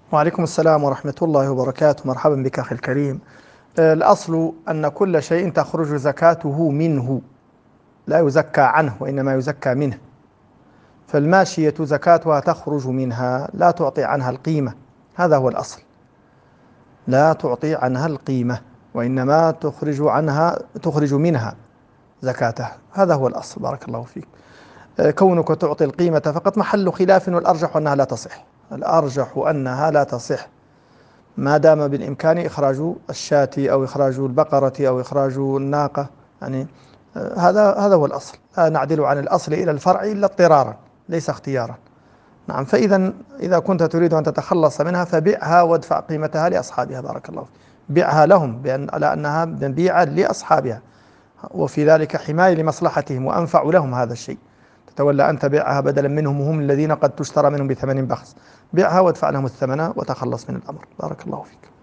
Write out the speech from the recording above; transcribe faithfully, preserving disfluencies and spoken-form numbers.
وعليكم السلام ورحمة الله وبركاته. مرحبا بك أخي الكريم. آه، الأصل أن كل شيء تخرج زكاته منه، لا يزكى عنه وإنما يزكى منه. فالماشية زكاتها تخرج منها، لا تعطي عنها القيمة. هذا هو الأصل، لا تعطي عنها القيمة وإنما تخرج عنها تخرج منها زكاتها. هذا هو الأصل، بارك الله فيك. آه، كونك تعطي القيمة فقط محل خلاف، والأرجح أنها لا تصح. الأرجح أنها لا تصح ما دام بالإمكان إخراج الشاة أو إخراج البقرة أو إخراج الناقة. يعني آه، هذا هذا هو الأصل. لا نعدل عن الأصل إلى الفرع إلا اضطرارا، ليس اختيارا. نعم. فإذا إذا كنت تريد أن تتخلص منها فبيعها وادفع قيمتها لأصحابها، بارك الله فيك. بيعها لهم بأن على أنها مبيعة لأصحابها، وفي ذلك حماية لمصلحتهم وأنفع لهم هذا الشيء. تتولى أن تبيعها بدلا منهم، وهم الذين قد تشترى منهم بثمن بخس. بيعها وادفع لهم الثمن وتخلص من الأمر، بارك الله فيك.